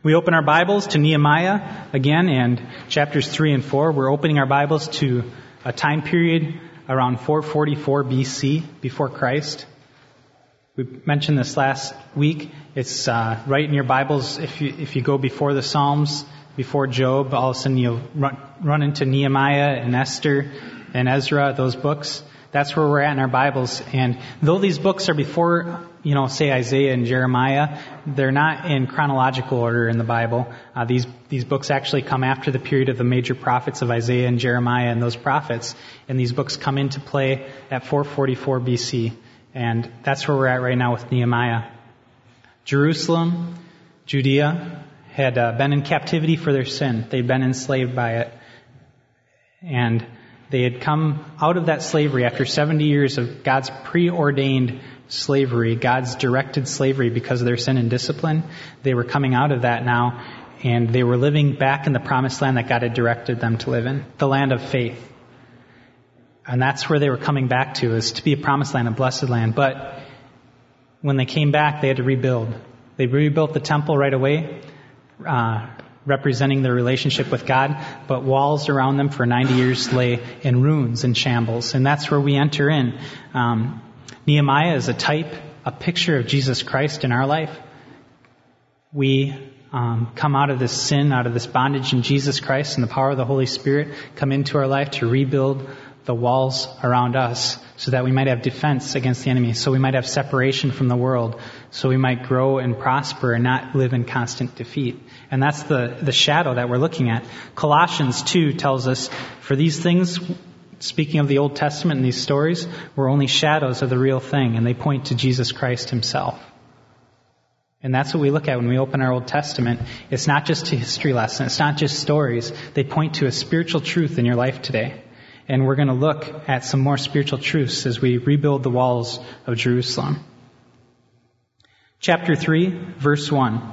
We open our Bibles to Nehemiah again, and chapters 3 and 4. We're opening our Bibles to a time period around 444 BC, before Christ. We mentioned this last week. It's right in your Bibles. If you go before the Psalms, before Job, all of a sudden you'll run into Nehemiah and Esther and Ezra, those books. That's where we're at in our Bibles. And though these books are before, say Isaiah and Jeremiah, they're not in chronological order in the Bible. These books actually come after the period of the major prophets of Isaiah and Jeremiah and those prophets. And these books come into play at 444 BC. And that's where we're at right now with Nehemiah. Jerusalem, Judea, had been in captivity for their sin. They'd been enslaved by it. And they had come out of that slavery after 70 years of God's preordained slavery, God's directed slavery because of their sin and discipline. They were coming out of that now, and they were living back in the promised land that God had directed them to live in, the land of faith. And that's where they were coming back to, is to be a promised land, a blessed land. But when they came back, they had to rebuild. They rebuilt the temple right away, representing their relationship with God, but walls around them for 90 years lay in ruins and shambles. And that's where we enter in. Nehemiah is a picture of Jesus Christ in our life. We come out of this sin, out of this bondage in Jesus Christ and the power of the Holy Spirit, come into our life to rebuild the walls around us so that we might have defense against the enemy, so we might have separation from the world, so we might grow and prosper and not live in constant defeat. And that's the shadow that we're looking at. Colossians 2 tells us, for these things, speaking of the Old Testament and these stories, were only shadows of the real thing, and they point to Jesus Christ himself. And that's what we look at when we open our Old Testament. It's not just a history lesson. It's not just stories. They point to a spiritual truth in your life today. And we're going to look at some more spiritual truths as we rebuild the walls of Jerusalem. Chapter 3, verse 1.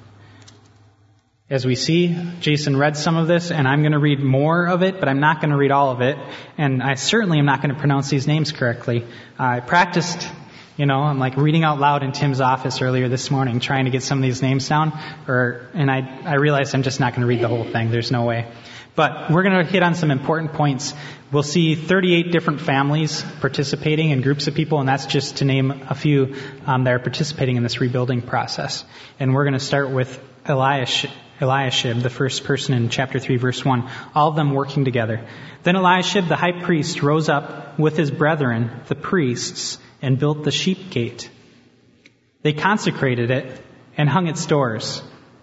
As we see, Jason read some of this, and I'm going to read more of it, but I'm not going to read all of it. And I certainly am not going to pronounce these names correctly. I practiced, I'm like reading out loud in Tim's office earlier this morning, trying to get some of these names down. And I realized I'm just not going to read the whole thing. There's no way. But we're going to hit on some important points. We'll see 38 different families participating in groups of people, and that's just to name a few that are participating in this rebuilding process. And we're going to start with Eliashib, the first person in chapter 3, verse 1, all of them working together. Then Eliashib, the high priest, rose up with his brethren, the priests, and built the sheep gate. They consecrated it and hung its doors.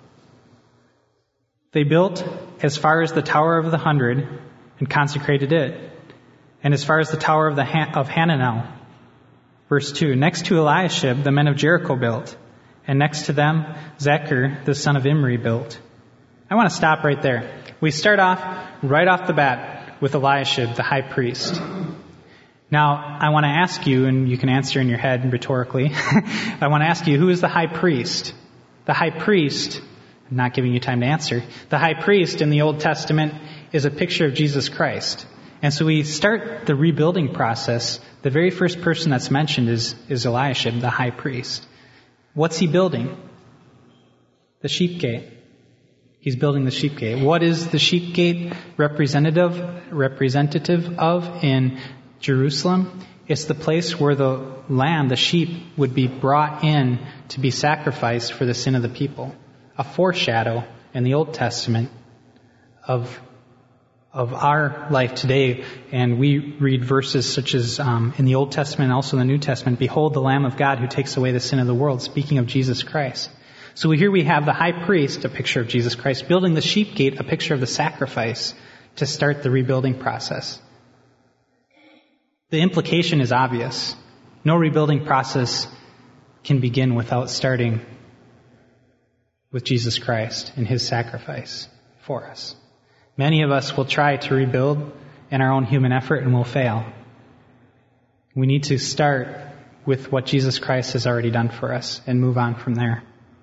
They built as far as the Tower of the 100 and consecrated it, and as far as the Tower of Hananel. Verse 2, next to Eliashib, the men of Jericho built, and next to them, Zechar, the son of Imri, built. I want to stop right there. We start off right off the bat with Eliashib, the high priest. Now, I want to ask you, and you can answer in your head rhetorically, I want to ask you, who is the high priest? The high priest, I'm not giving you time to answer, the high priest in the Old Testament is a picture of Jesus Christ. And so we start the rebuilding process. The very first person that's mentioned is Eliashib, the high priest. What's he building? The sheep gate. He's building the sheep gate. What is the sheep gate representative of in Jerusalem? It's the place where the lamb, the sheep, would be brought in to be sacrificed for the sin of the people. A foreshadow in the Old Testament of our life today. And we read verses such as in the Old Testament and also in the New Testament, behold the Lamb of God who takes away the sin of the world, speaking of Jesus Christ. So here we have the high priest, a picture of Jesus Christ, building the sheep gate, a picture of the sacrifice to start the rebuilding process. The implication is obvious. No rebuilding process can begin without starting with Jesus Christ and his sacrifice for us. Many of us will try to rebuild in our own human effort and will fail. We need to start with what Jesus Christ has already done for us and move on from there.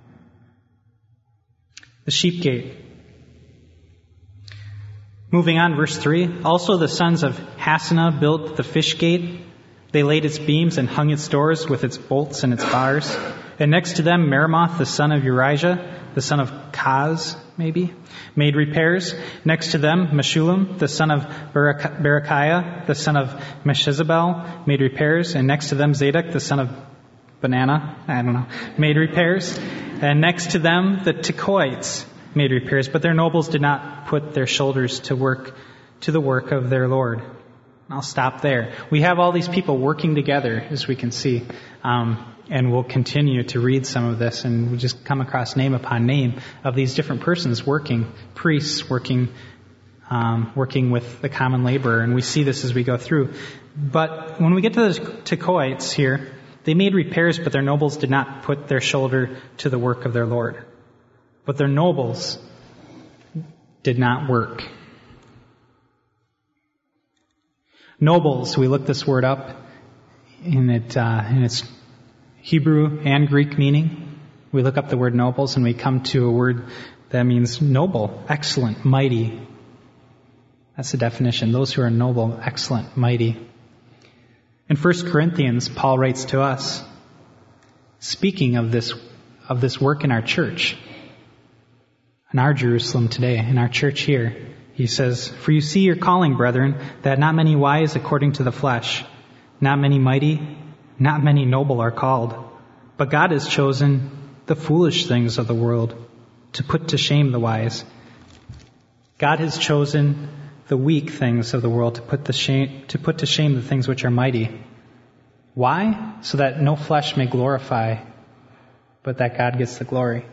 The sheep gate. Moving on, verse 3. Also the sons of Hassenaah built the fish gate. They laid its beams and hung its doors with its bolts and its bars. And next to them, Meremoth, the son of Urijah, the son of Kaz, maybe, made repairs. Next to them, Meshullam, the son of Berechiah, the son of Meshezabel, made repairs. And next to them, Zadok, the son of made repairs. And next to them, the Tekoites made repairs. But their nobles did not put their shoulders to the work of their Lord. I'll stop there. We have all these people working together, as we can see. And we'll continue to read some of this, and we just come across name upon name of these different persons working, priests working with the common laborer, and we see this as we go through. But when we get to the Tekoites here, they made repairs, but their nobles did not put their shoulder to the work of their Lord. But their nobles did not work. Nobles, we looked this word up in its Hebrew and Greek meaning. We look up the word nobles and we come to a word that means noble, excellent, mighty. That's the definition. Those who are noble, excellent, mighty. In 1 Corinthians, Paul writes to us, speaking of this work in our church, in our Jerusalem today, in our church here, he says, "For you see your calling, brethren, that not many wise according to the flesh, not many mighty, not many noble are called. But God has chosen the foolish things of the world to put to shame the wise. God has chosen the weak things of the world to put to shame the things which are mighty. Why? So that no flesh may glorify, but that God gets the glory."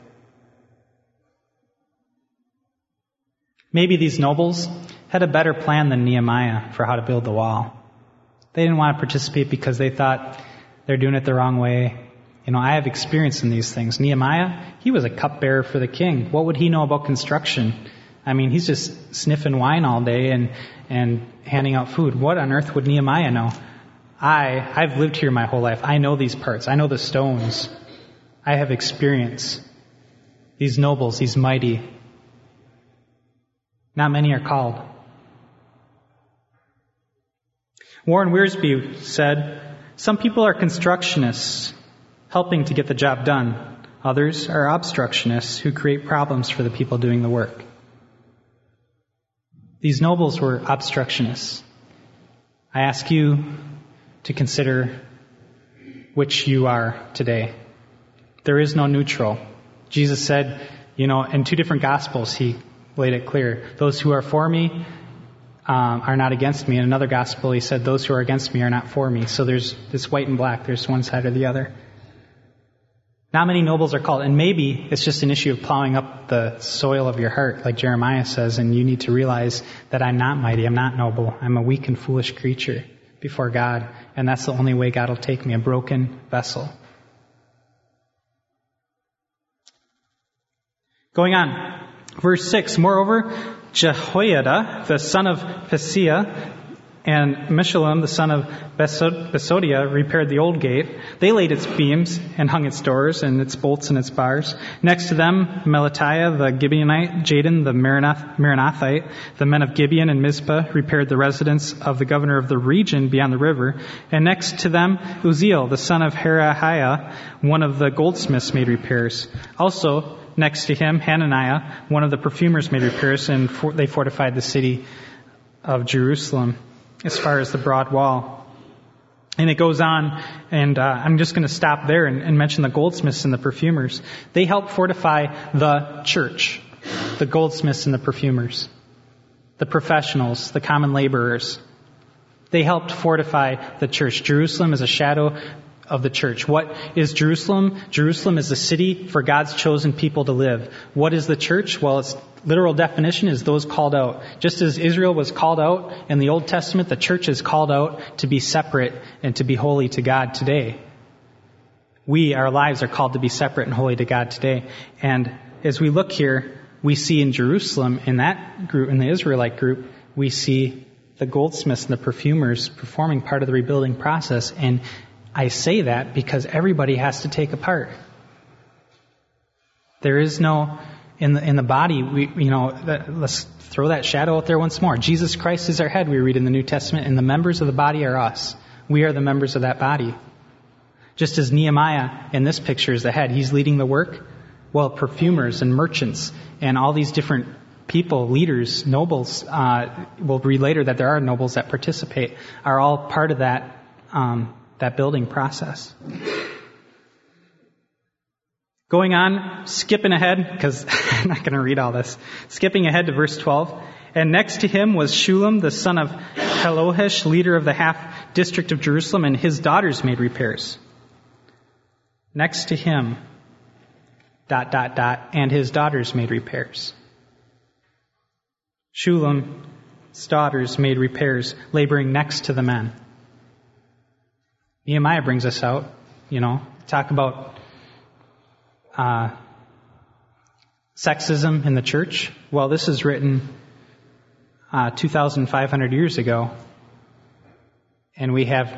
Maybe these nobles had a better plan than Nehemiah for how to build the wall. They didn't want to participate because they thought they're doing it the wrong way. I have experience in these things. Nehemiah, he was a cupbearer for the king. What would he know about construction? He's just sniffing wine all day and handing out food. What on earth would Nehemiah know? I've lived here my whole life. I know these parts. I know the stones. I have experience. These nobles, these mighty. Not many are called. Warren Wiersbe said, "Some people are constructionists, helping to get the job done. Others are obstructionists who create problems for the people doing the work." These nobles were obstructionists. I ask you to consider which you are today. There is no neutral. Jesus said, in 2 different Gospels, he laid it clear. Those who are for me are not against me. In another gospel, he said, those who are against me are not for me. So there's this white and black. There's one side or the other. Not many nobles are called. And maybe it's just an issue of plowing up the soil of your heart, like Jeremiah says, and you need to realize that I'm not mighty. I'm not noble. I'm a weak and foolish creature before God. And that's the only way God will take me, a broken vessel. Going on. Verse 6, "Moreover, Jehoiada, the son of Paseah, and Meshullam, the son of Besodiah, repaired the old gate. They laid its beams and hung its doors and its bolts and its bars. Next to them, Melatiah, the Gibeonite, Jadon, the Meronothite, the men of Gibeon and Mizpah, repaired the residence of the governor of the region beyond the river. And next to them, Uzziel, the son of Herahiah, one of the goldsmiths, made repairs. Also, next to him, Hananiah, one of the perfumers, made repairs, and they fortified the city of Jerusalem as far as the broad wall." And it goes on, and I'm just going to stop there and mention the goldsmiths and the perfumers. They helped fortify the church, the goldsmiths and the perfumers, the professionals, the common laborers. They helped fortify the church. Jerusalem is a shadow of the church. What is Jerusalem? Jerusalem is the city for God's chosen people to live. What is the church? Well, its literal definition is those called out. Just as Israel was called out in the Old Testament, the church is called out to be separate and to be holy to God today. Our lives are called to be separate and holy to God today. And as we look here, we see in Jerusalem, in that group, in the Israelite group, we see the goldsmiths and the perfumers performing part of the rebuilding process. And I say that because everybody has to take a part. There is no, in the body, let's throw that shadow out there once more. Jesus Christ is our head, we read in the New Testament, and the members of the body are us. We are the members of that body. Just as Nehemiah in this picture is the head, he's leading the work. Well, perfumers and merchants and all these different people, leaders, nobles, we'll read later that there are nobles that participate, are all part of that building process. Going on, skipping ahead, because I'm not going to read all this. Skipping ahead to verse 12. And next to him was Shulem, the son of Helohesh, leader of the half district of Jerusalem, and his daughters made repairs. Next to him, ... and his daughters made repairs. Shulam's daughters made repairs, laboring next to the men. Nehemiah brings us out, talk about sexism in the church. Well, this is written 2,500 years ago, and we have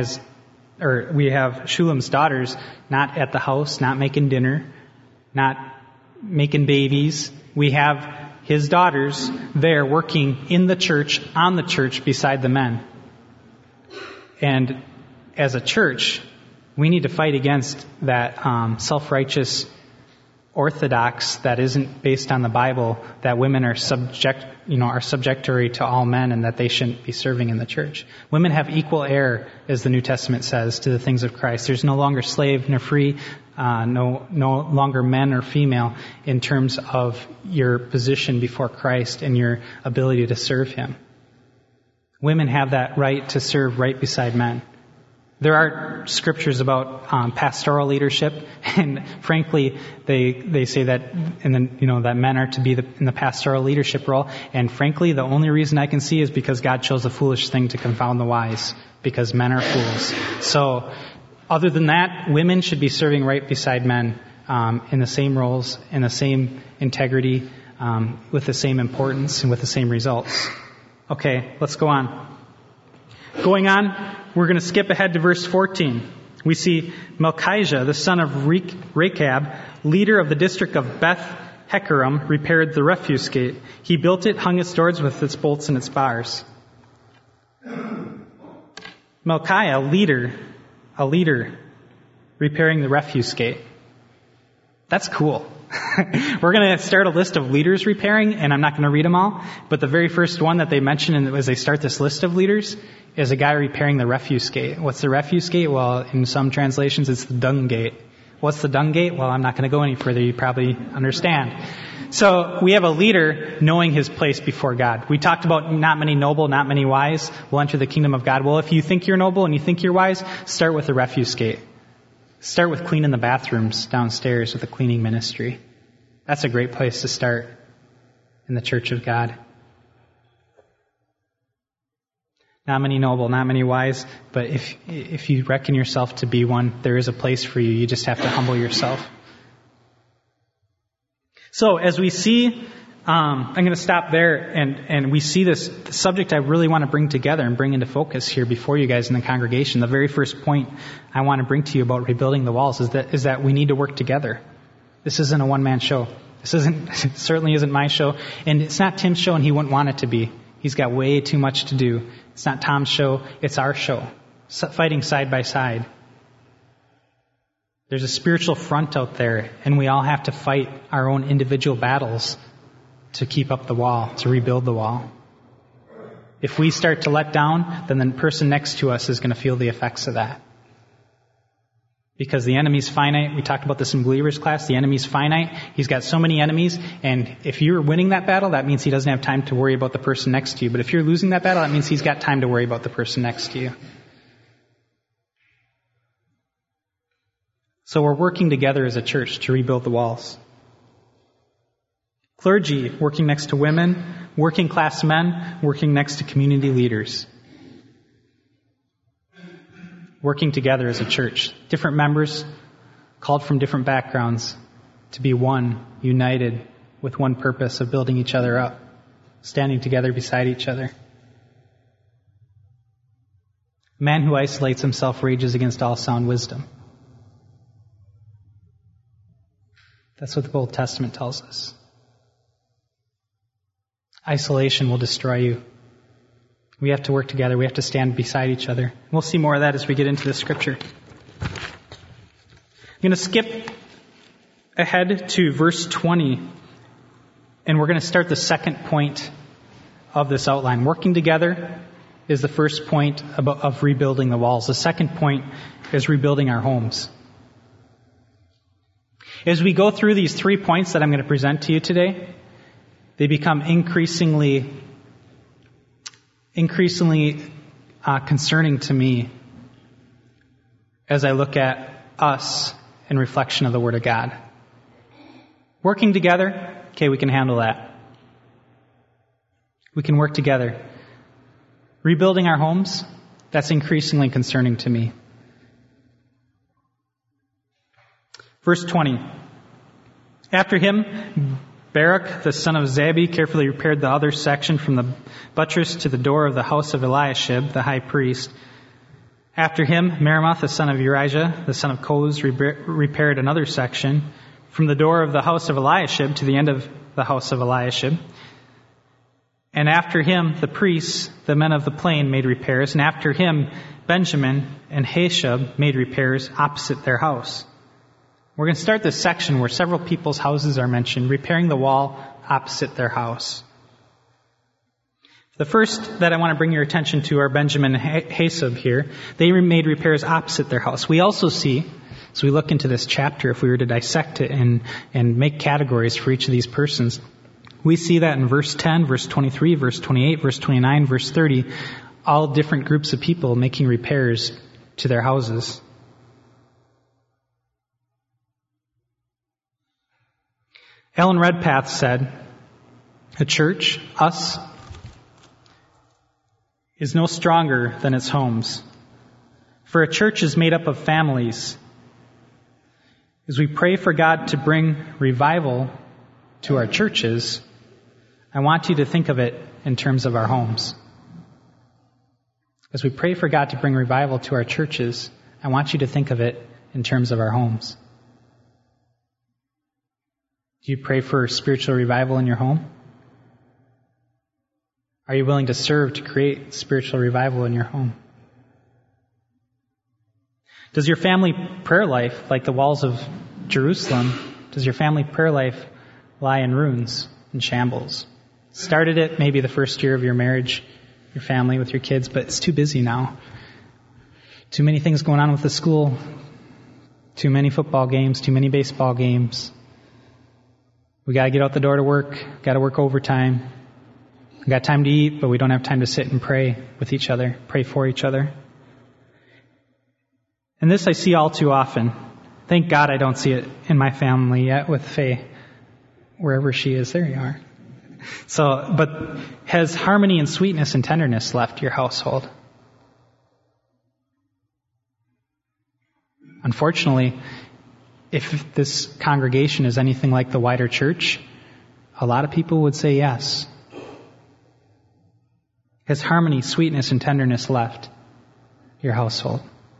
Shulam's daughters not at the house, not making dinner, not making babies. We have his daughters there working in the church, on the church, beside the men. And as a church, we need to fight against that self-righteous orthodox that isn't based on the Bible, that women are subjectory to all men and that they shouldn't be serving in the church. Women have equal heir, as the New Testament says, to the things of Christ. There's no longer slave nor free, no longer men or female in terms of your position before Christ and your ability to serve Him. Women have that right to serve right beside men. There are scriptures about pastoral leadership, and frankly, they say that that men are to be in the pastoral leadership role. And frankly, the only reason I can see is because God chose a foolish thing to confound the wise, because men are fools. So, other than that, women should be serving right beside men in the same roles, in the same integrity, with the same importance, and with the same results. Okay, let's go on. Going on, we're going to skip ahead to verse 14. We see Melchijah, the son of Rechab, leader of the district of Beth Hecarim, repaired the refuse gate. He built it, hung its doors with its bolts and its bars. Melchiah, a leader, repairing the refuse gate. That's cool. We're going to start a list of leaders repairing, and I'm not going to read them all, but the very first one that they mention as they start this list of leaders is a guy repairing the refuse gate. What's the refuse gate? Well, in some translations, it's the dung gate. What's the dung gate? Well, I'm not going to go any further. You probably understand. So we have a leader knowing his place before God. We talked about not many noble, not many wise will enter the kingdom of God. Well, if you think you're noble and you think you're wise, start with the refuse gate. Start with cleaning the bathrooms downstairs with a cleaning ministry. That's a great place to start in the church of God. Not many noble, not many wise, but if you reckon yourself to be one, there is a place for you. You just have to humble yourself. So as we see, I'm going to stop there, and we see this subject I really want to bring together and bring into focus here before you guys in the congregation. The very first point I want to bring to you about rebuilding the walls is that we need to work together. This isn't a one-man show. It certainly isn't my show, and it's not Tim's show, and he wouldn't want it to be. He's got way too much to do. It's not Tom's show, it's our show. Fighting side by side. There's a spiritual front out there, and we all have to fight our own individual battles to keep up the wall, to rebuild the wall. If we start to let down, then the person next to us is going to feel the effects of that. Because the enemy's finite. We talked about this in Believers class. The enemy's finite. He's got so many enemies, and if you're winning that battle, that means he doesn't have time to worry about the person next to you. But if you're losing that battle, that means he's got time to worry about the person next to you. So we're working together as a church to rebuild the walls. Clergy working next to women, working class men working next to community leaders. Working together as a church. Different members called from different backgrounds to be one, united with one purpose of building each other up, standing together beside each other. A man who isolates himself rages against all sound wisdom. That's what the Old Testament tells us. Isolation will destroy you. We have to work together. We have to stand beside each other. We'll see more of that as we get into the scripture. I'm going to skip ahead to verse 20, and we're going to start the second point of this outline. Working together is the first point of rebuilding the walls. The second point is rebuilding our homes. As we go through these 3 points that I'm going to present to you today, they become increasingly concerning to me as I look at us in reflection of the Word of God. Working together, okay, we can handle that. We can work together. Rebuilding our homes, that's increasingly concerning to me. Verse 20. After him, Baruch, the son of Zabi, carefully repaired the other section from the buttress to the door of the house of Eliashib, the high priest. After him, Meremoth, the son of Urijah, the son of Koz, repaired another section from the door of the house of Eliashib to the end of the house of Eliashib. And after him, the priests, the men of the plain, made repairs. And after him, Benjamin and Hashub made repairs opposite their house. We're going to start this section where several people's houses are mentioned, repairing the wall opposite their house. The first that I want to bring your attention to are Benjamin and Hashub here. They made repairs opposite their house. We also see, as we look into this chapter, if we were to dissect it and make categories for each of these persons, we see that in verse 10, verse 23, verse 28, verse 29, verse 30, all different groups of people making repairs to their houses. Alan Redpath said, "A church, us, is no stronger than its homes. For a church is made up of families. As we pray for God to bring revival to our churches, I want you to think of it in terms of our homes. As we pray for God to bring revival to our churches, I want you to think of it in terms of our homes." Do you pray for spiritual revival in your home? Are you willing to serve to create spiritual revival in your home? Does your family prayer life, like the walls of Jerusalem, does your family prayer life lie in ruins and shambles? Started it maybe the first year of your marriage, your family with your kids, but it's too busy now. Too many things going on with the school, too many football games, too many baseball games. We got to get out the door to work, got to work overtime. We got time to eat, but we don't have time to sit and pray with each other, pray for each other. And this I see all too often. Thank God I don't see it in my family yet with Faye. Wherever she is, there you are. But has harmony and sweetness and tenderness left your household? Unfortunately, if this congregation is anything like the wider church, a lot of people would say yes. Has harmony, sweetness, and tenderness left your household?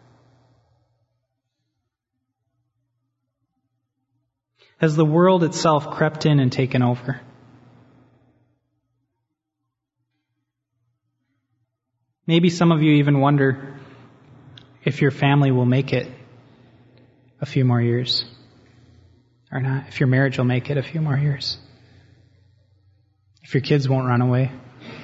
Has the world itself crept in and taken over? Maybe some of you even wonder if your family will make it a few more years or not, if your marriage will make it a few more years, if your kids won't run away.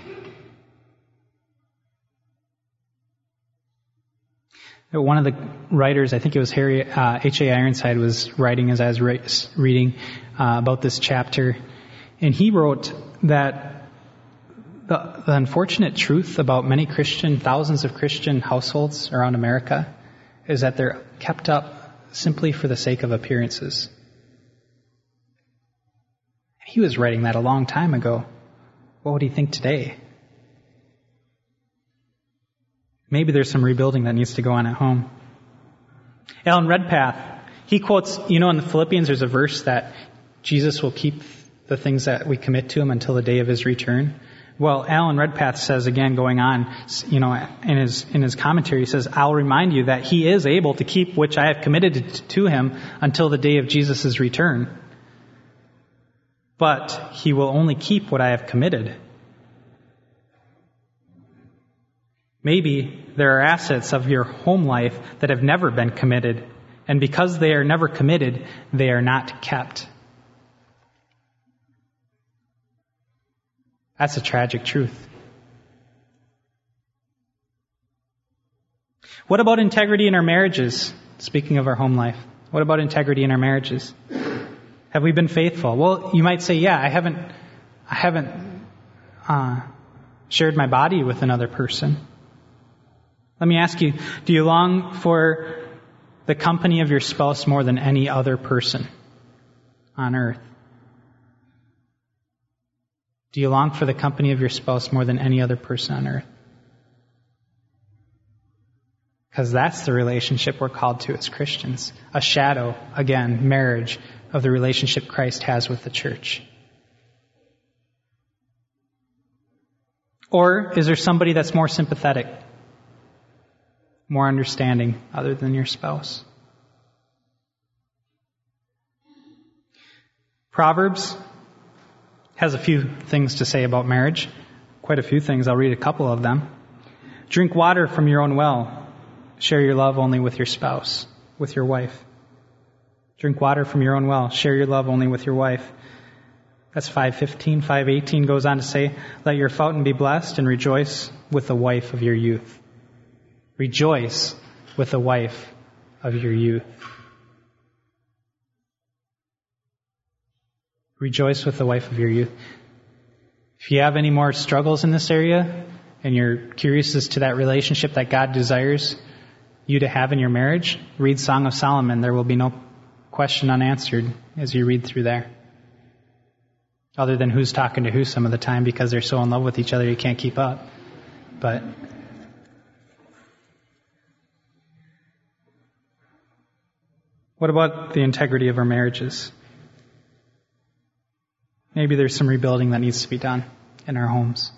One of the writers, I think it was H.A. Ironside, was writing as I was reading about this chapter, and he wrote that the unfortunate truth about thousands of Christian households around America is that they're kept up simply for the sake of appearances. He was writing that a long time ago. What would he think today? Maybe there's some rebuilding that needs to go on at home. Alan Redpath, he quotes, in the Philippians there's a verse that Jesus will keep the things that we commit to him until the day of his return. Well, Alan Redpath says, again, going on, in his commentary, he says, "I'll remind you that he is able to keep which I have committed to him until the day of Jesus' return. But he will only keep what I have committed." Maybe there are assets of your home life that have never been committed, And because they are never committed, they are not kept. That's a tragic truth. What about integrity in our marriages? Speaking of our home life, what about integrity in our marriages? Have we been faithful? Well, you might say, yeah, I haven't shared my body with another person. Let me ask you, do you long for the company of your spouse more than any other person on earth? Do you long for the company of your spouse more than any other person on earth? Because that's the relationship we're called to as Christians. A shadow, again, marriage, of the relationship Christ has with the church. Or is there somebody that's more sympathetic, more understanding, other than your spouse? Proverbs has a few things to say about marriage. Quite a few things. I'll read a couple of them. Drink water from your own well. Share your love only with your spouse, with your wife. Drink water from your own well. Share your love only with your wife. That's 5:15. 5:18 goes on to say, let your fountain be blessed and rejoice with the wife of your youth. Rejoice with the wife of your youth. Rejoice with the wife of your youth. If you have any more struggles in this area and you're curious as to that relationship that God desires you to have in your marriage, read Song of Solomon. There will be no question unanswered as you read through there. Other than who's talking to who some of the time because they're so in love with each other you can't keep up. But what about the integrity of our marriages? Maybe there's some rebuilding that needs to be done in our homes.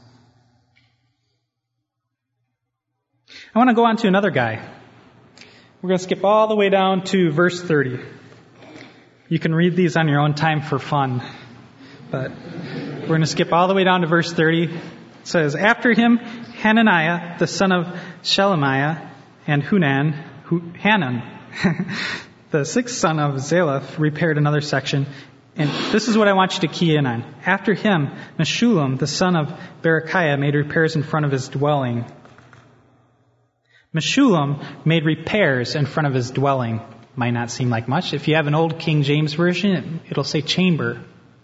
I want to go on to another guy. We're going to skip all the way down to verse 30. You can read these on your own time for fun. But we're going to skip all the way down to verse 30. It says, after him, Hananiah, the son of Shelemiah, and Hanan, the sixth son of Zalaph, repaired another section. And this is what I want you to key in on. After him, Meshullam, the son of Berechiah, made repairs in front of his dwelling. Meshullam made repairs in front of his dwelling. Might not seem like much. If you have an old King James version, it'll say chamber.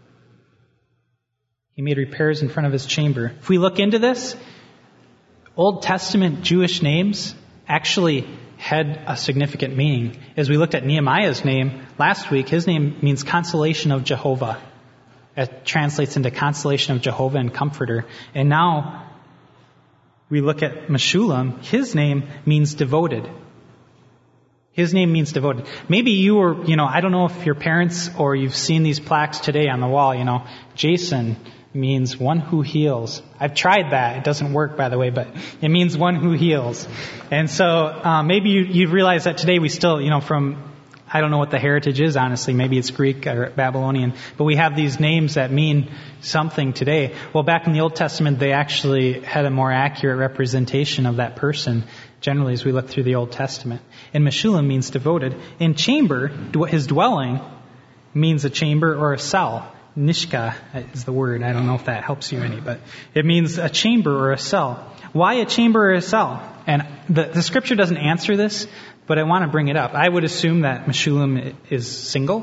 He made repairs in front of his chamber. If we look into this, Old Testament Jewish names actually had a significant meaning. As we looked at Nehemiah's name last week, his name means consolation of Jehovah. It translates into consolation of Jehovah and comforter. And now we look at Meshullam, his name means devoted. His name means devoted. Maybe you were, I don't know if your parents or you've seen these plaques today on the wall, Jason means one who heals. I've tried that. It doesn't work, by the way, but it means one who heals. And so maybe you've realized that today we still, from, I don't know what the heritage is, honestly. Maybe it's Greek or Babylonian. But we have these names that mean something today. Well, back in the Old Testament, they actually had a more accurate representation of that person, generally, as we look through the Old Testament. And Meshullam means devoted. In chamber, his dwelling means a chamber or a cell. Nishka is the word. I don't know if that helps you any, but it means a chamber or a cell. Why a chamber or a cell? And the scripture doesn't answer this, but I want to bring it up. I would assume that Meshullam is single.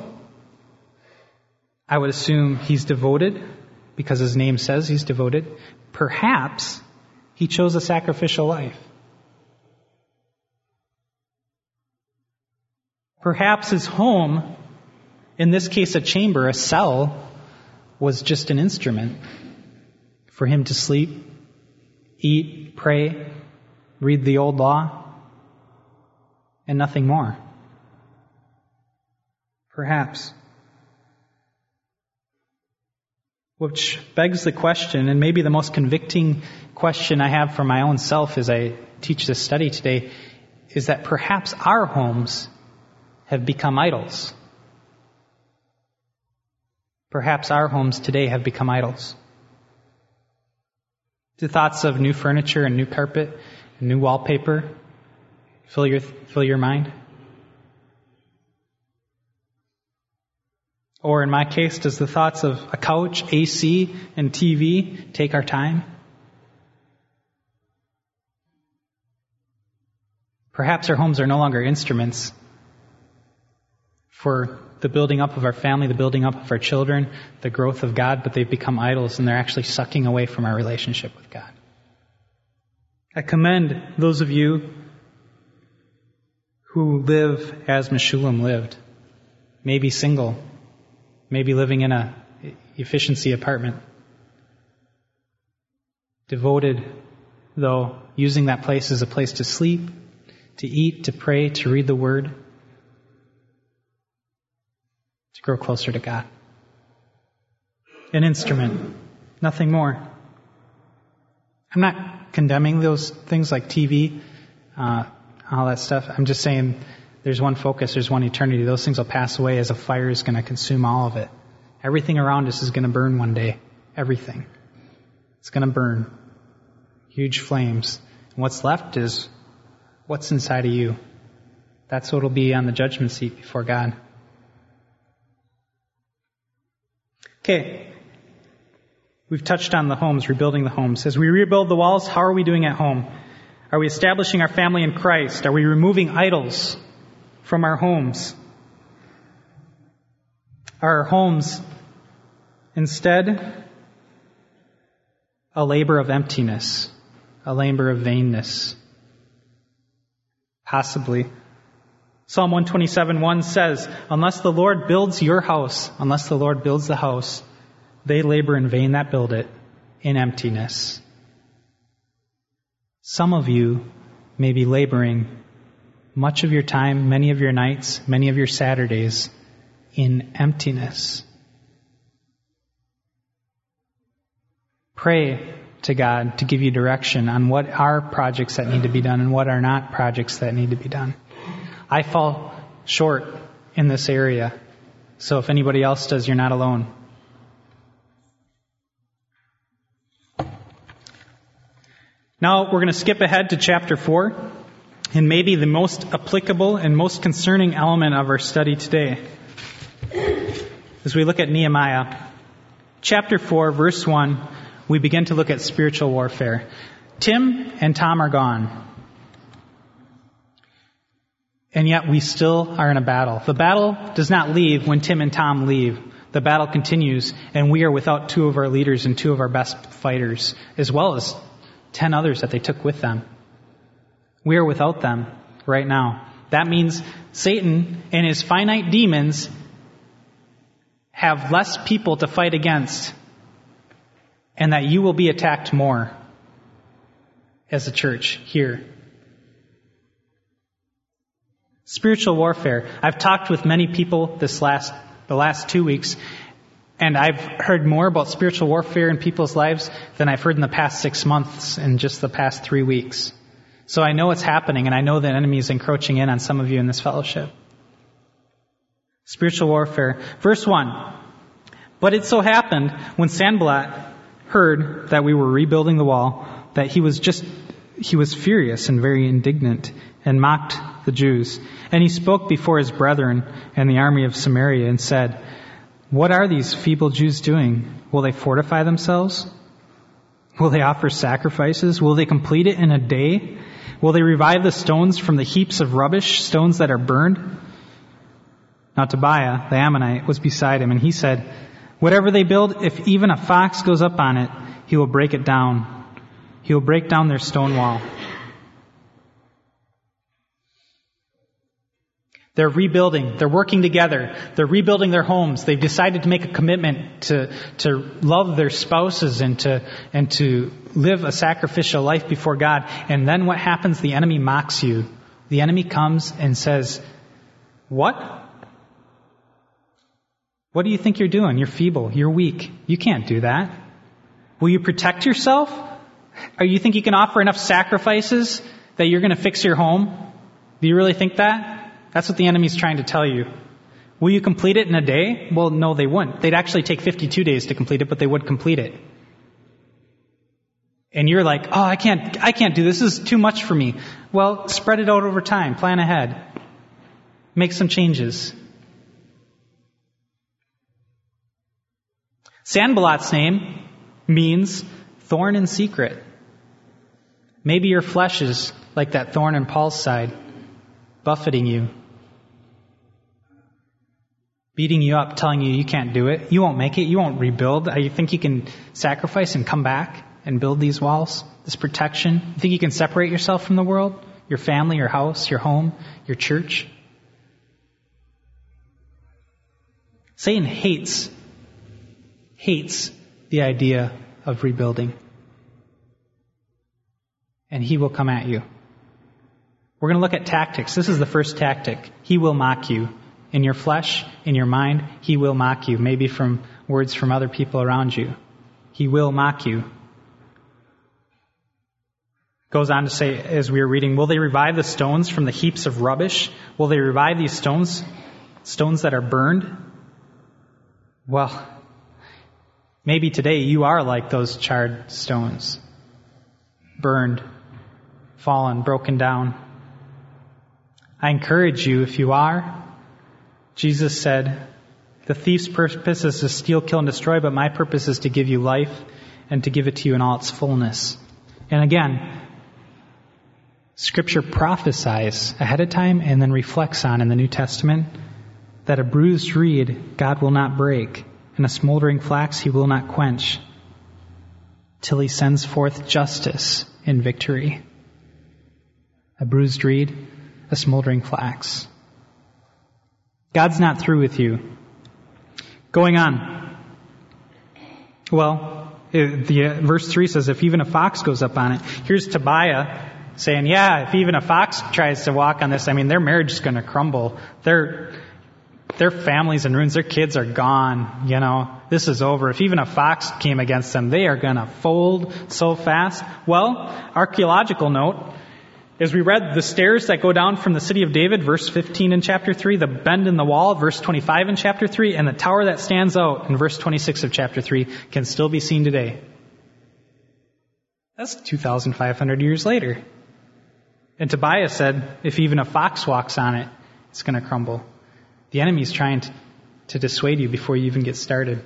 I would assume he's devoted because his name says he's devoted. Perhaps he chose a sacrificial life. Perhaps his home, in this case a chamber, a cell, was just an instrument for him to sleep, eat, pray, read the old law, and nothing more. Perhaps. Which begs the question, and maybe the most convicting question I have for my own self as I teach this study today, is that perhaps our homes have become idols. Perhaps our homes today have become idols. Do thoughts of new furniture and new carpet and new wallpaper fill your mind? Or in my case, does the thoughts of a couch, AC, and TV take our time? Perhaps our homes are no longer instruments for the building up of our family, the building up of our children, the growth of God, but they've become idols and they're actually sucking away from our relationship with God. I commend those of you who live as Meshullam lived, maybe single, maybe living in a efficiency apartment, devoted, though, using that place as a place to sleep, to eat, to pray, to read the Word, to grow closer to God. An instrument, nothing more. I'm not condemning those things like TV, all that stuff. I'm just saying there's one focus, there's one eternity. Those things will pass away as a fire is going to consume all of it. Everything around us is going to burn one day. Everything. It's going to burn. Huge flames. And what's left is what's inside of you. That's what will be on the judgment seat before God. Okay. We've touched on the homes, rebuilding the homes. As we rebuild the walls, how are we doing at home? Are we establishing our family in Christ? Are we removing idols from our homes? Are our homes instead a labor of emptiness, a labor of vainness? Possibly. Psalm 127:1 says, unless the Lord builds your house, unless the Lord builds the house, they labor in vain that build it, in emptiness. Some of you may be laboring much of your time, many of your nights, many of your Saturdays in emptiness. Pray to God to give you direction on what are projects that need to be done and what are not projects that need to be done. I fall short in this area, so if anybody else does, you're not alone. Now we're going to skip ahead to chapter 4, and maybe the most applicable and most concerning element of our study today. As we look at Nehemiah, chapter 4, verse 1, we begin to look at spiritual warfare. Tim and Tom are gone. And yet we still are in a battle. The battle does not leave when Tim and Tom leave. The battle continues, and we are without two of our leaders and two of our best fighters, as well as 10 others that they took with them. We are without them right now. That means Satan and his finite demons have less people to fight against, and that you will be attacked more as a church here. Spiritual warfare. I've talked with many people the last 2 weeks, and I've heard more about spiritual warfare in people's lives than I've heard in the past 6 months and just the past 3 weeks. So I know it's happening, and I know the enemy is encroaching in on some of you in this fellowship. Spiritual warfare. Verse 1. But it so happened when Sanballat heard that we were rebuilding the wall, that he was furious and very indignant and mocked the Jews. And he spoke before his brethren and the army of Samaria and said, what are these feeble Jews doing? Will they fortify themselves? Will they offer sacrifices? Will they complete it in a day? Will they revive the stones from the heaps of rubbish, stones that are burned? Now Tobiah, the Ammonite, was beside him, and he said, whatever they build, if even a fox goes up on it, he will break it down. He will break down their stone wall. They're rebuilding. They're working together. They're rebuilding their homes. They've decided to make a commitment to love their spouses and to live a sacrificial life before God. And then what happens? The enemy mocks you. The enemy comes and says, what? What do you think you're doing? You're feeble. You're weak. You can't do that. Will you protect yourself? Or you think you can offer enough sacrifices that you're going to fix your home? Do you really think that? That's what the enemy's trying to tell you. Will you complete it in a day? Well, no, they wouldn't. They'd actually take 52 days to complete it, but they would complete it. And you're like, oh, I can't do this. This is too much for me. Well, spread it out over time. Plan ahead. Make some changes. Sanballat's name means thorn in secret. Maybe your flesh is like that thorn in Paul's side, buffeting you, beating you up, telling you you can't do it, you won't make it, you won't rebuild. You think you can sacrifice and come back and build these walls, this protection? You think you can separate yourself from the world, your family, your house, your home, your church? Satan hates the idea of rebuilding. And he will come at you. We're going to look at tactics. This is the first tactic. He will mock you. In your flesh, in your mind, he will mock you. Maybe from words from other people around you. He will mock you. Goes on to say, as we were reading, will they revive the stones from the heaps of rubbish? Will they revive these stones that are burned? Well, maybe today you are like those charred stones. Burned, fallen, broken down. I encourage you, if you are, Jesus said, the thief's purpose is to steal, kill, and destroy, but my purpose is to give you life and to give it to you in all its fullness. And again, Scripture prophesies ahead of time and then reflects on in the New Testament that a bruised reed God will not break, and a smoldering flax he will not quench, till he sends forth justice in victory. A bruised reed, a smoldering flax. God's not through with you. Going on. Well, verse 3 says, if even a fox goes up on it. Here's Tobiah saying, yeah, if even a fox tries to walk on this, their marriage is going to crumble. Their family's in ruins. Their kids are gone. This is over. If even a fox came against them, they are going to fold so fast. Well, archaeological note, as we read the stairs that go down from the city of David, verse 15 in chapter 3, the bend in the wall, verse 25 in chapter 3, and the tower that stands out in verse 26 of chapter 3 can still be seen today. That's 2,500 years later. And Tobiah said, if even a fox walks on it, it's going to crumble. The enemy's trying to dissuade you before you even get started.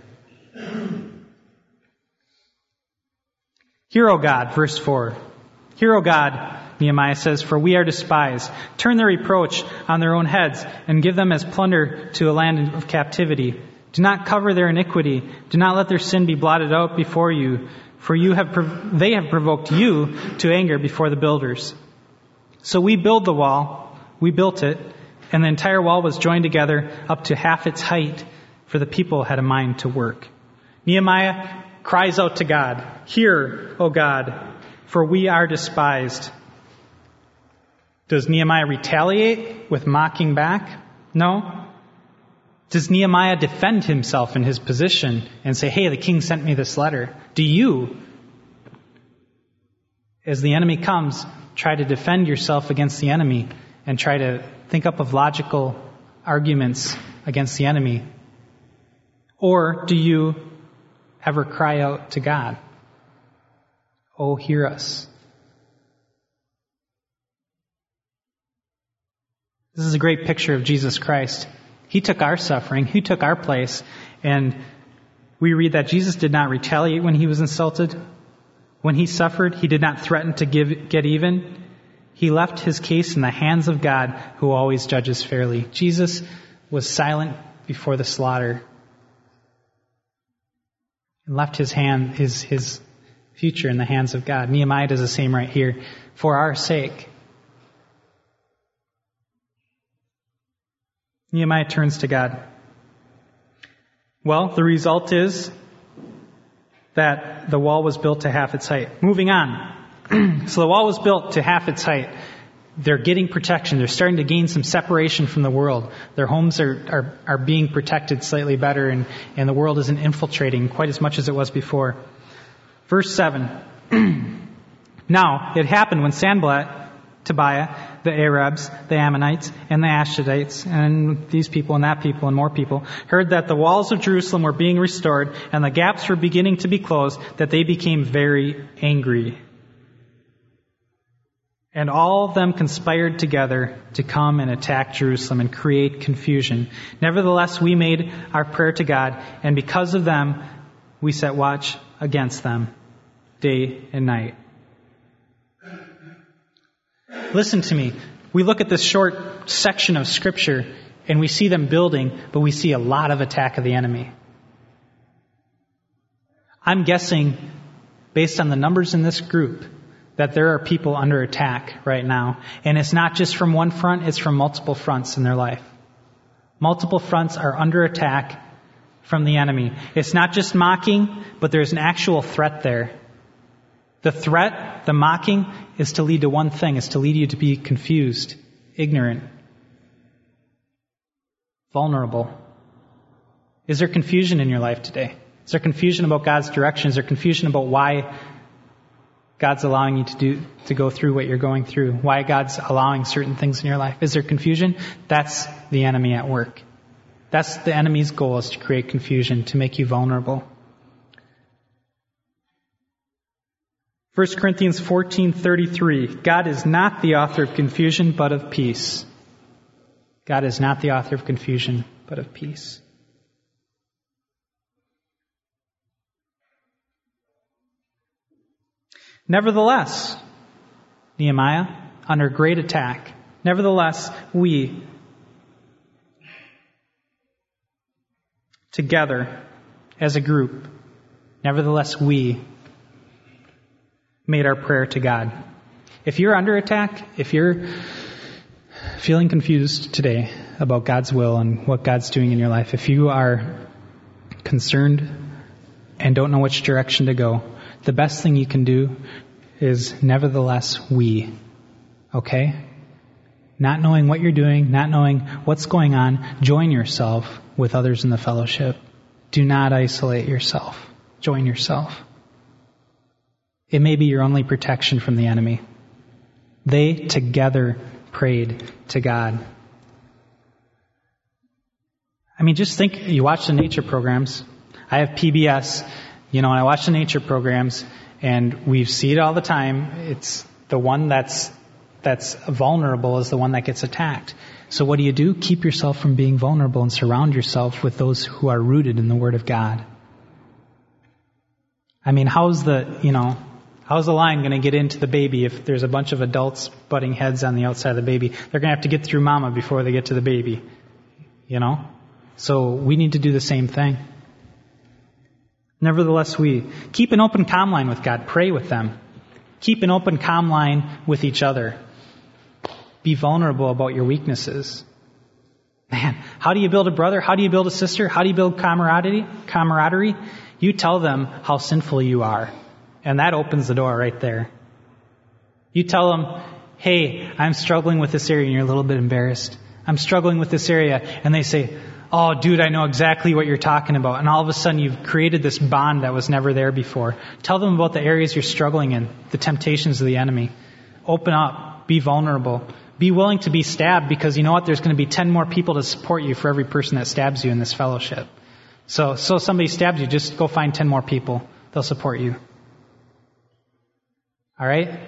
Hear, O God, verse 4. Hear, O God, Nehemiah says, for we are despised. Turn their reproach on their own heads and give them as plunder to a land of captivity. Do not cover their iniquity. Do not let their sin be blotted out before you, for they have provoked you to anger before the builders. So we built the wall, and the entire wall was joined together up to half its height, for the people had a mind to work. Nehemiah cries out to God, hear, O God, for we are despised. Does Nehemiah retaliate with mocking back? No. Does Nehemiah defend himself in his position and say, hey, the king sent me this letter? Do you, as the enemy comes, try to defend yourself against the enemy and try to think up of logical arguments against the enemy? Or do you ever cry out to God? Oh, hear us. This is a great picture of Jesus Christ. He took our suffering. He took our place. And we read that Jesus did not retaliate when he was insulted. When he suffered, he did not threaten to get even. He left his case in the hands of God, who always judges fairly. Jesus was silent before the slaughter and left his future in the hands of God. Nehemiah does the same right here. For our sake. Nehemiah turns to God. Well, the result is that the wall was built to half its height. Moving on. So the wall was built to half its height. They're getting protection. They're starting to gain some separation from the world. Their homes are being protected slightly better, and the world isn't infiltrating quite as much as it was before. Verse 7. Now, it happened when Sanballat, Tobiah, the Arabs, the Ammonites, and the Ashdodites, and these people and that people and more people, heard that the walls of Jerusalem were being restored and the gaps were beginning to be closed, that they became very angry. And all of them conspired together to come and attack Jerusalem and create confusion. Nevertheless, we made our prayer to God, and because of them, we set watch against them day and night. Listen to me. We look at this short section of Scripture and we see them building, but we see a lot of attack of the enemy. I'm guessing, based on the numbers in this group, that there are people under attack right now. And it's not just from one front, it's from multiple fronts in their life. Multiple fronts are under attack from the enemy. It's not just mocking, but there's an actual threat there. The threat, the mocking, is to lead to one thing, is to lead you to be confused, ignorant, vulnerable. Is there confusion in your life today? Is there confusion about God's direction? Is there confusion about why God's allowing you to go through what you're going through? Why God's allowing certain things in your life? Is there confusion? That's the enemy at work. That's the enemy's goal, is to create confusion, to make you vulnerable. 1 Corinthians 14:33, God is not the author of confusion, but of peace. God is not the author of confusion, but of peace. Nevertheless, Nehemiah, under great attack, nevertheless, we, together, as a group, nevertheless, we made our prayer to God. If you're under attack, if you're feeling confused today about God's will and what God's doing in your life, if you are concerned and don't know which direction to go, the best thing you can do is nevertheless we. Okay? Not knowing what you're doing, not knowing what's going on, join yourself with others in the fellowship. Do not isolate yourself. Join yourself. It may be your only protection from the enemy. They together prayed to God. I mean, just think, you watch the nature programs. I have PBS, and I watch the nature programs, and we see it all the time. It's the one that's vulnerable is the one that gets attacked. So what do? Keep yourself from being vulnerable and surround yourself with those who are rooted in the Word of God. I mean, how's the lion going to get into the baby if there's a bunch of adults butting heads on the outside of the baby? They're going to have to get through mama before they get to the baby. So we need to do the same thing. Nevertheless, we keep an open comm line with God. Pray with them. Keep an open comm line with each other. Be vulnerable about your weaknesses. Man, how do you build a brother? How do you build a sister? How do you build camaraderie? You tell them how sinful you are. And that opens the door right there. You tell them, hey, I'm struggling with this area, and you're a little bit embarrassed. I'm struggling with this area. And they say, oh, dude, I know exactly what you're talking about. And all of a sudden you've created this bond that was never there before. Tell them about the areas you're struggling in, the temptations of the enemy. Open up. Be vulnerable. Be willing to be stabbed, because you know what? There's going to be 10 more people to support you for every person that stabs you in this fellowship. So somebody stabs you, just go find 10 more people. They'll support you. All right?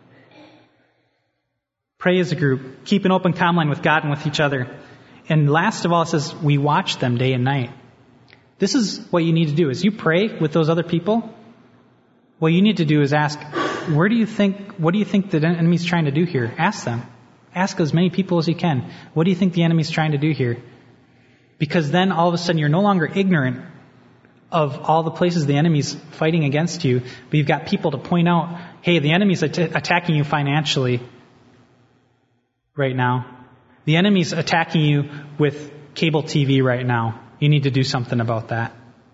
Pray as a group. Keep an open comm line with God and with each other. And last of all, it says, we watch them day and night. This is what you need to do. As you pray with those other people, what you need to do is ask, what do you think the enemy's trying to do here? Ask them. Ask as many people as you can. What do you think the enemy's trying to do here? Because then all of a sudden you're no longer ignorant of all the places the enemy's fighting against you, but you've got people to point out, hey, the enemy's attacking you financially right now. The enemy's attacking you with cable TV right now. You need to do something about that.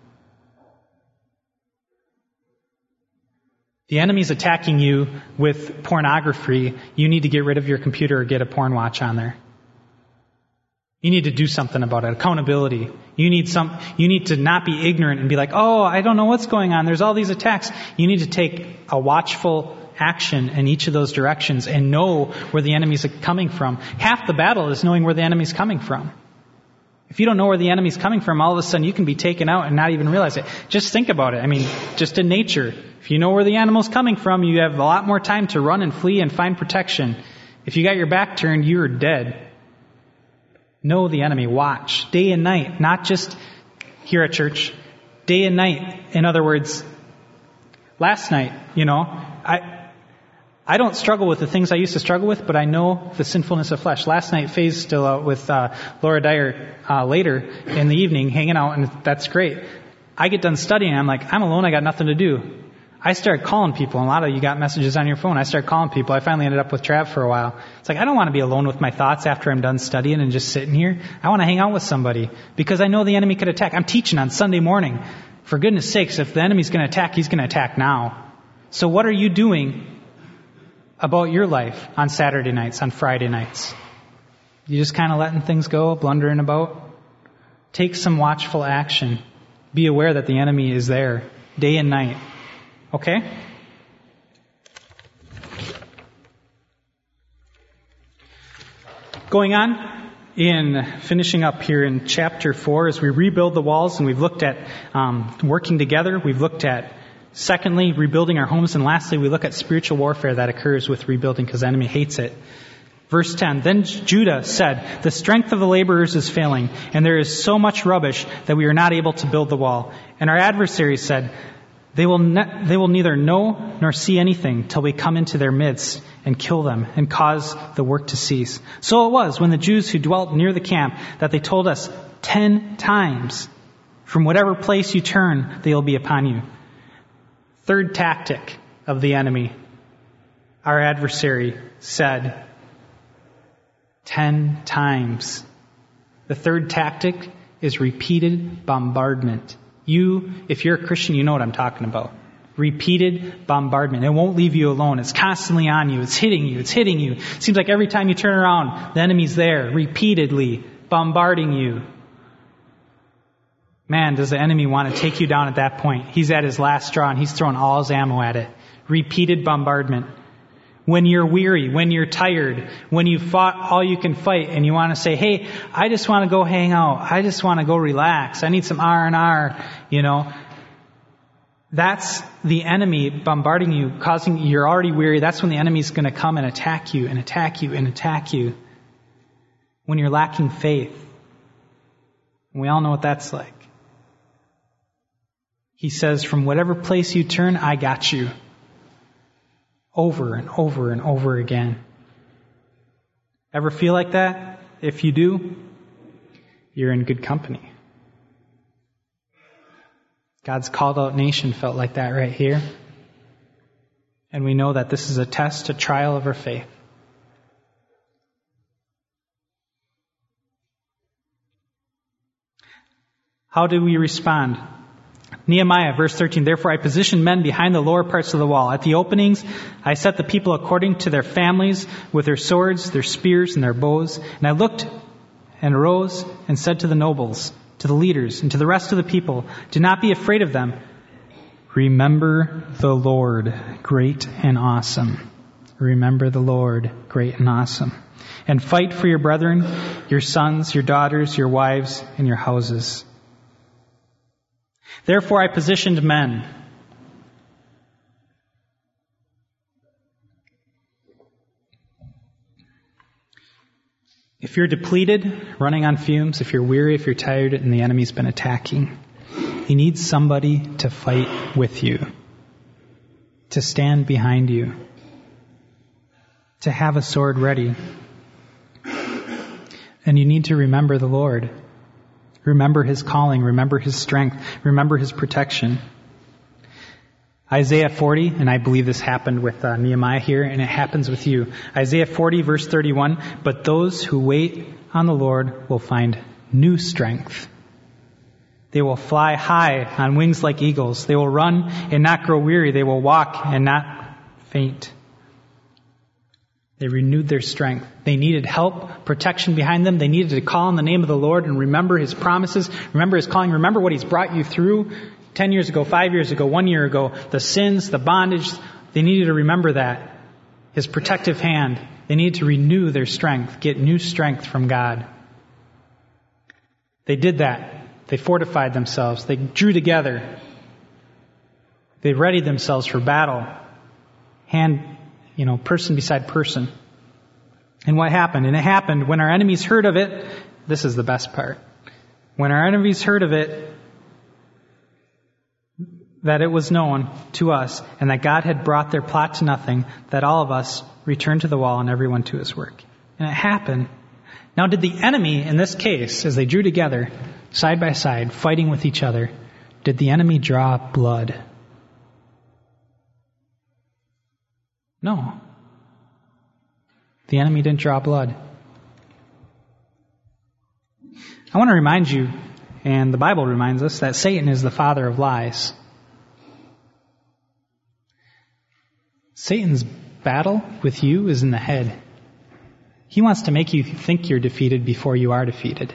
The enemy's attacking you with pornography. You need to get rid of your computer or get a porn watch on there. You need to do something about it. Accountability. You need to not be ignorant and be like, oh, I don't know what's going on. There's all these attacks. You need to take a watchful action in each of those directions and know where the enemy's coming from. Half the battle is knowing where the enemy's coming from. If you don't know where the enemy's coming from, all of a sudden you can be taken out and not even realize it. Just think about it. I mean, just in nature, if you know where the animal's coming from, you have a lot more time to run and flee and find protection. If you got your back turned, you're dead. Know the enemy. Watch day and night, not just here at church. Day and night. In other words, last night, I don't struggle with the things I used to struggle with, but I know the sinfulness of flesh. Last night, Faye's still out with Laura Dyer later in the evening, hanging out, and that's great. I get done studying, I'm like, I'm alone, I got nothing to do. I started calling people, and a lot of you got messages on your phone. I started calling people. I finally ended up with Trav for a while. It's like, I don't want to be alone with my thoughts after I'm done studying and just sitting here. I want to hang out with somebody because I know the enemy could attack. I'm teaching on Sunday morning. For goodness sakes, if the enemy's going to attack, he's going to attack now. So what are you doing about your life on Saturday nights, on Friday nights? You just kind of letting things go, blundering about? Take some watchful action. Be aware that the enemy is there day and night. Okay? Going on, in finishing up here in chapter 4, as we rebuild the walls, and we've looked at working together, we've looked at, secondly, rebuilding our homes, and lastly, we look at spiritual warfare that occurs with rebuilding because the enemy hates it. Verse 10, Then Judah said, The strength of the laborers is failing, and there is so much rubbish that we are not able to build the wall. And our adversaries said, They will neither know nor see anything till we come into their midst and kill them and cause the work to cease. So it was when the Jews who dwelt near the camp that they told us 10 times, From whatever place you turn, they will be upon you. Third tactic of the enemy. Our adversary said 10 times. The third tactic is repeated bombardment. If you're a Christian, you know what I'm talking about. Repeated bombardment. It won't leave you alone. It's constantly on you. It's hitting you. It's hitting you. It seems like every time you turn around, the enemy's there, repeatedly bombarding you. Man, does the enemy want to take you down at that point. He's at his last straw and he's throwing all his ammo at it. Repeated bombardment. When you're weary, when you're tired, when you've fought all you can fight and you want to say, hey, I just want to go hang out. I just want to go relax. I need some R&R, That's the enemy bombarding you, causing you're already weary. That's when the enemy's going to come and attack you and attack you and attack you. When you're lacking faith. We all know what that's like. He says, from whatever place you turn, I got you. Over and over and over again. Ever feel like that? If you do, you're in good company. God's called out nation felt like that right here. And we know that this is a test, a trial of our faith. How do we respond? Nehemiah, verse 13, Therefore I positioned men behind the lower parts of the wall. At the openings, I set the people according to their families with their swords, their spears, and their bows. And I looked and arose and said to the nobles, to the leaders, and to the rest of the people, Do not be afraid of them. Remember the Lord, great and awesome. Remember the Lord, great and awesome. And fight for your brethren, your sons, your daughters, your wives, and your houses. Therefore I positioned men. If you're depleted, running on fumes, if you're weary, if you're tired, and the enemy's been attacking, you need somebody to fight with you, to stand behind you, to have a sword ready. And you need to remember the Lord. Remember His calling, remember His strength, remember His protection. Isaiah 40, and I believe this happened with Nehemiah here, and it happens with you. Isaiah 40, verse 31, But those who wait on the Lord will find new strength. They will fly high on wings like eagles. They will run and not grow weary. They will walk and not faint. They renewed their strength. They needed help, protection behind them. They needed to call on the name of the Lord and remember His promises, remember His calling, remember what He's brought you through 10 years ago, 5 years ago, 1 year ago, the sins, the bondage. They needed to remember that. His protective hand. They needed to renew their strength, get new strength from God. They did that. They fortified themselves. They drew together. They readied themselves for battle. Person beside person. And what happened? And it happened when our enemies heard of it. This is the best part. When our enemies heard of it, that it was known to us, and that God had brought their plot to nothing, that all of us returned to the wall and everyone to his work. And it happened. Now did the enemy, in this case, as they drew together, side by side, fighting with each other, did the enemy draw blood? No. The enemy didn't draw blood. I want to remind you, and the Bible reminds us, that Satan is the father of lies. Satan's battle with you is in the head. He wants to make you think you're defeated before you are defeated.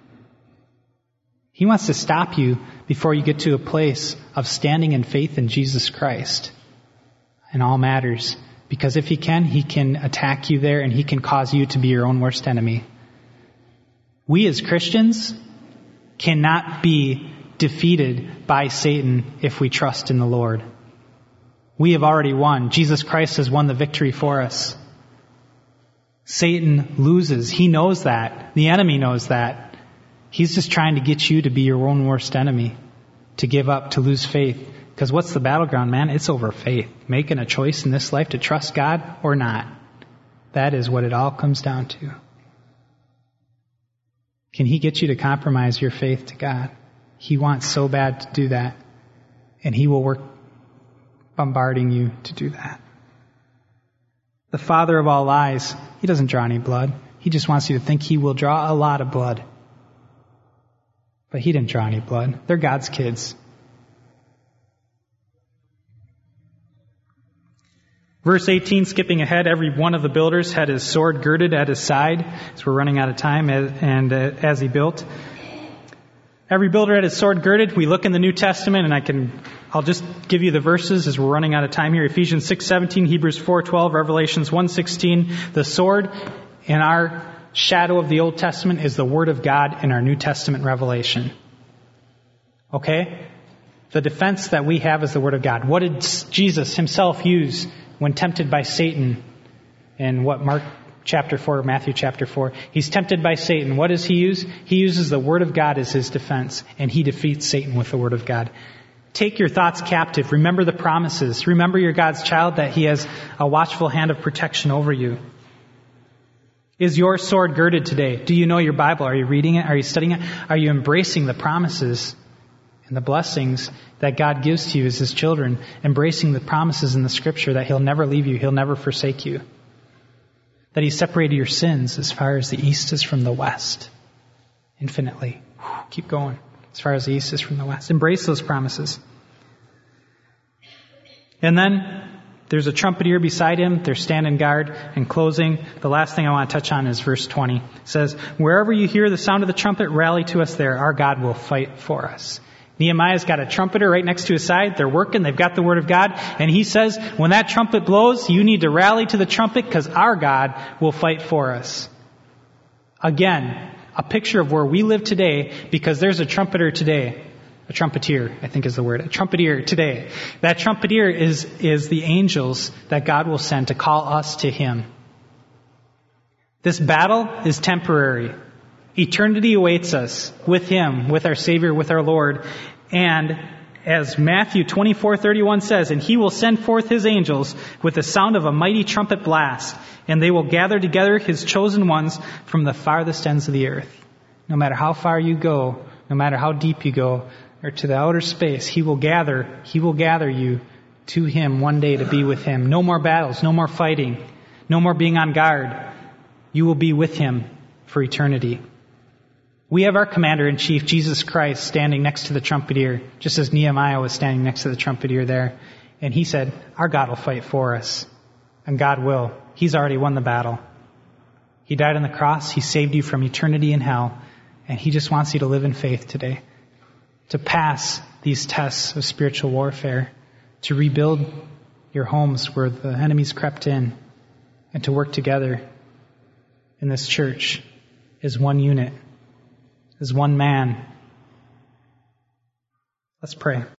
He wants to stop you before you get to a place of standing in faith in Jesus Christ in all matters. Because if he can attack you there, and he can cause you to be your own worst enemy. We as Christians cannot be defeated by Satan if we trust in the Lord. We have already won. Jesus Christ has won the victory for us. Satan loses. He knows that. The enemy knows that. He's just trying to get you to be your own worst enemy, to give up, to lose faith. Because what's the battleground, man? It's over faith. Making a choice in this life to trust God or not. That is what it all comes down to. Can he get you to compromise your faith to God? He wants so bad to do that. And he will work bombarding you to do that. The father of all lies, he doesn't draw any blood. He just wants you to think he will draw a lot of blood. But he didn't draw any blood. They're God's kids. Verse 18, skipping ahead, every one of the builders had his sword girded at his side. So we're running out of time, and as he built. Every builder had his sword girded. We look in the New Testament, and I'll just give you the verses as we're running out of time here. Ephesians 6:17, Hebrews 4:12, Revelations 1:16. The sword in our shadow of the Old Testament is the Word of God in our New Testament revelation. Okay? The defense that we have is the Word of God. What did Jesus himself use when tempted by Satan? In Mark chapter 4, Matthew chapter 4. He's tempted by Satan. What does he use? He uses the Word of God as his defense, and he defeats Satan with the Word of God. Take your thoughts captive. Remember the promises. Remember you're God's child, that he has a watchful hand of protection over you. Is your sword girded today? Do you know your Bible? Are you reading it? Are you studying it? Are you embracing the promises and the blessings that God gives to you as his children? Embracing the promises in the Scripture that he'll never leave you, he'll never forsake you. That he separated your sins as far as the east is from the west. Infinitely. Keep going. As far as the east is from the west. Embrace those promises. And then there's a trumpeter beside him. They're standing guard and closing. The last thing I want to touch on is verse 20. It says, wherever you hear the sound of the trumpet, rally to us there. Our God will fight for us. Nehemiah's got a trumpeter right next to his side. They're working. They've got the Word of God. And he says, when that trumpet blows, you need to rally to the trumpet because our God will fight for us. Again, a picture of where we live today, because there's a trumpeter today. A trumpeter, I think is the word. A trumpeter today. That trumpeter is the angels that God will send to call us to him. This battle is temporary. Eternity awaits us with him, with our Savior, with our Lord. And as Matthew 24:31 says, and he will send forth his angels with the sound of a mighty trumpet blast, and they will gather together his chosen ones from the farthest ends of the earth. No matter how far you go, no matter how deep you go, or to the outer space, he will gather you to him one day to be with him. No more battles, no more fighting, no more being on guard. You will be with him for eternity. We have our commander-in-chief, Jesus Christ, standing next to the trumpeter, just as Nehemiah was standing next to the trumpeter there. And he said, our God will fight for us. And God will. He's already won the battle. He died on the cross. He saved you from eternity in hell. And he just wants you to live in faith today. To pass these tests of spiritual warfare. To rebuild your homes where the enemy's crept in. And to work together in this church as one unit. As one man. Let's pray.